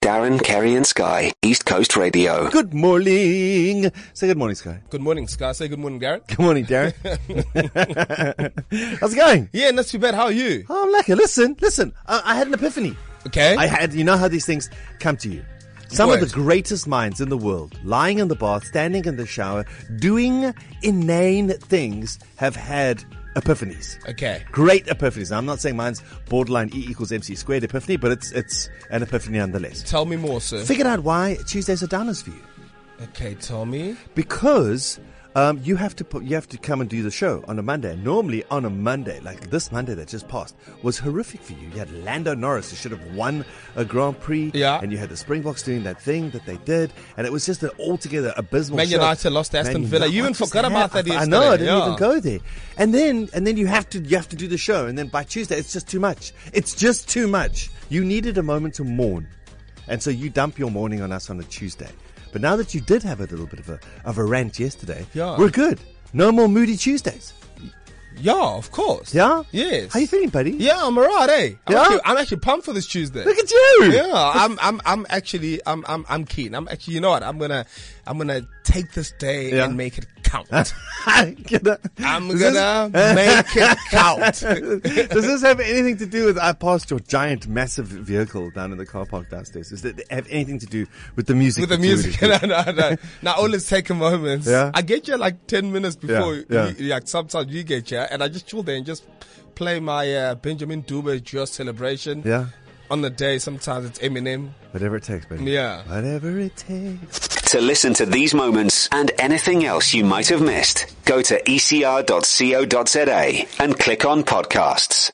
Darren, Kerry and Sky, East Coast Radio. Good morning. Say good morning, Sky. Good morning, Sky. Say good morning, Darren. Good morning, Darren. How's it going? Yeah, not too bad. How are you? Oh, I'm lucky. Listen. I had an epiphany. Okay. You know how these things come to you. Some of the greatest minds in the world, lying in the bath, standing in the shower, doing inane things, have had epiphanies. Okay. Great epiphanies. Now, I'm not saying mine's borderline E equals MC squared epiphany, but it's an epiphany nonetheless. Tell me more, sir. Figured out why Tuesdays are downers for you. Okay, tell me. Because you have to come and do the show on a Monday. Normally on a Monday, like this Monday that just passed, was horrific for you. You had Lando Norris, who should have won a Grand Prix. Yeah. And you had the Springboks doing that thing that they did. And it was just an altogether abysmal Man show. United lost to Aston Villa. You even forgot about that yesterday. I know, I didn't even go there. And then you have to do the show. And then by Tuesday, it's just too much. It's just too much. You needed a moment to mourn. And so you dump your mourning on us on a Tuesday. But now that you did have a little bit of a rant yesterday, we're good. No more moody Tuesdays. Yeah, of course. Yeah? Yes. How you feeling, buddy? Yeah, I'm alright, eh? Yeah? I'm actually pumped for this Tuesday. Look at you! Yeah, I'm keen. I'm actually, you know what? I'm gonna take this day and make it count. I'm gonna make it count. Does this have anything to do with, I passed your giant, massive vehicle down in the car park downstairs. Does it have anything to do with the music? With the music? No. Now, always take a moment. Yeah? I get you like 10 minutes before, Yeah. like sometimes you get you, and I just chill there and just play my Benjamin Dube Just Celebration. Yeah. On the day, sometimes it's Eminem. Whatever it takes, baby. Yeah. Whatever it takes. To listen to these moments and anything else you might have missed, go to ecr.co.za and click on podcasts.